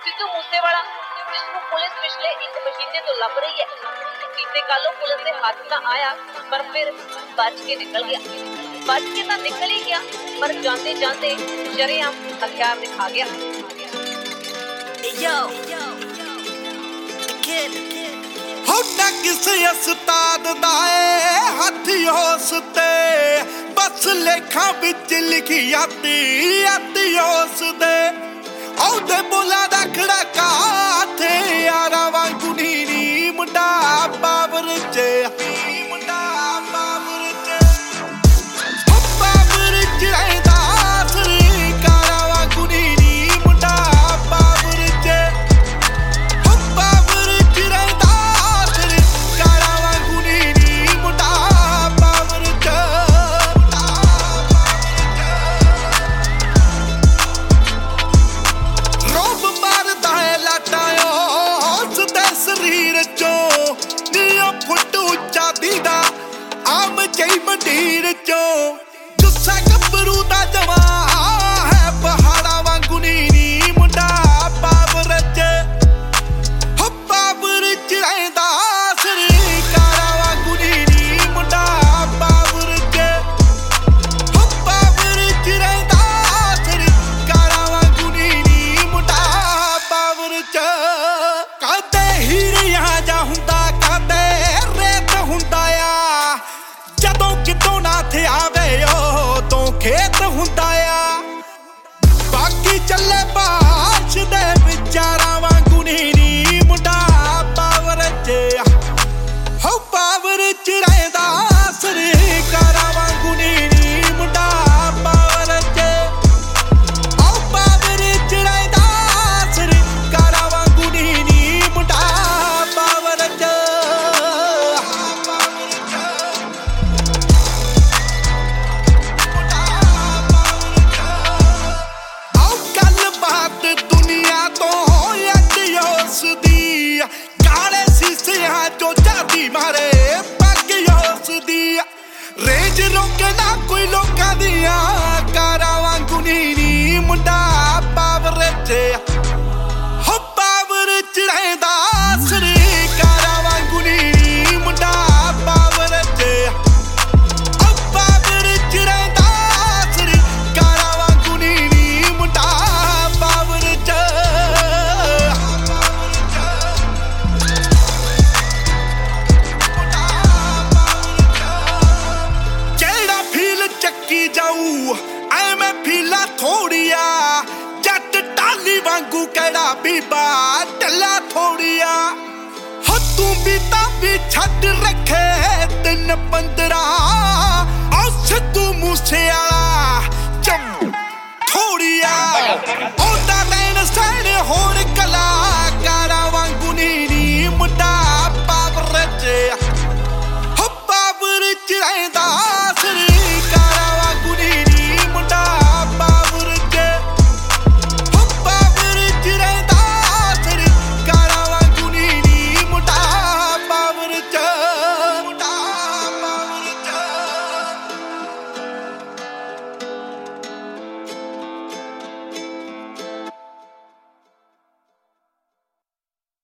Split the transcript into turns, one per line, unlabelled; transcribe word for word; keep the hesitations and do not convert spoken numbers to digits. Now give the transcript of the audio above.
सिद्धू मूसेवाला जिसको पुलिस पिछले एक महीने तो लभ रही है, बीते कल पुलिस के हाथ ना आया पर फिर बच के निकल गया। बच के तो निकल ही गया पर जाते जाते शरेआम हथियार दिखा गया।
होना किसे उस्ताद दा हथ होस ते बस लेखा बिच लिखी आती आती होस दे औदे बोला दा खड़का थे यारा वांगू नीनी मुंडा बाबर च मुंडा बाबर च हो बाबर च रहंदा सरकारा वांगू नीनी मुंडा बाबर च हो बाबर च रहंदा सरकारा वांगू नीनी मुंडा बाबर च रोब मारदा है लाटायो हौसदे शरीर चो नीओ फुट उच्चा दीदा आम जई मंडीर चो गुस्सा गबरू दा जवा है पहाड़ा वांगू नीनी मुंडा बाबर च हो बाबर च रहंदा सरकारा वांगू नीनी मुंडा बाबर च हो बाबर च रहंदा सरकारा वांगू नीनी मुंडा बाबर च कदे हीरिया जा हुंदा कदे रेत हुंदा आ जदों कितों ना थे आवे ओ तो खेत हुंदा आ बाकी चले बाश दे विचारा वांगू नीनी मुंडा बाबर च हो बाबर च रहंदा सरकारा वांगू नीनी मुंडा बाबर च ओ बाबर च रहंदा सरकारा वांगू नीनी मुंडा बाबर च आओ गल बात दुनिया तो अज उसदी काले शीशियां चो जादी मारे पग उसदी रेंज रोके ना कोई लोकां दियां कारां वांगू नीनी मुंडा बाबर च हो बाबर च रहंदा सरकारा वांगू नीनी मुंडा बाबर च ओ बाबर च रहंदा सरकारा वांगू नीनी मुंडा बाबर च जेड़ा फील चक्की जाऊ ऐवें फीला थोड़िया जट टाली वांगू केड़ा बीबा टल्ला थोड़िया हो तू भी तां छड़ रखे दिन पंद्रह ओ सिद्धू मूसेवाला चम थोड़िया ओदा रहन सहन होर कलाकारा वांगू नीनी मुंडा बाबर च हो बाबर च रहंदा